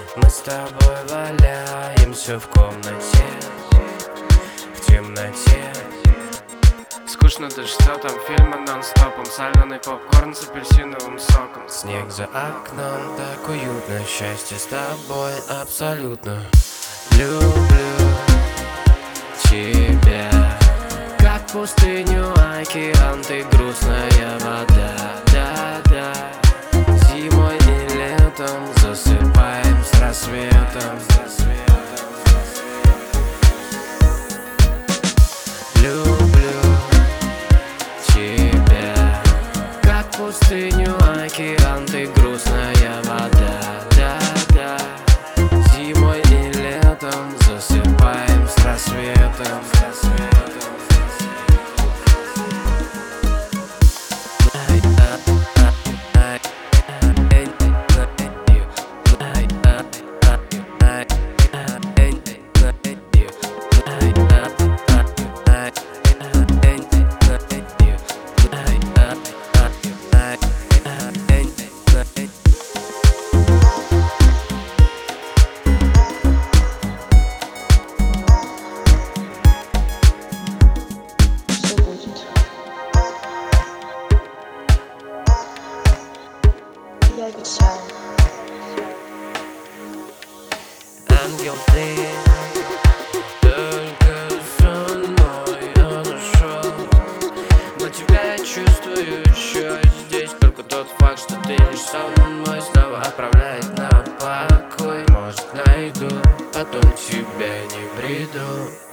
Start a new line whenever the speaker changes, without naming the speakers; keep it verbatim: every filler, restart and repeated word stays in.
Мы с тобой валяемся в комнате, в темноте.
Скучно, ты что там, фильмы нон-стопом, соленый попкорн с апельсиновым соком.
Снег за окном, так уютно, счастье с тобой абсолютно. Люблю тебя, как пустыню, океан, ты грустная вода. Да-да, зимой и летом засыпаем с рассветом. Люблю тебя, как пустыню, океан, ты грустная вода. Да-да, зимой и летом засыпаем с рассветом.
Я обещаю.
Ангел, ты только со мной я нашел, но тебя я чувствую еще здесь. Только тот факт, что ты лишь со мной, снова отправляет на покой. Может, найду, потом тебя не приду.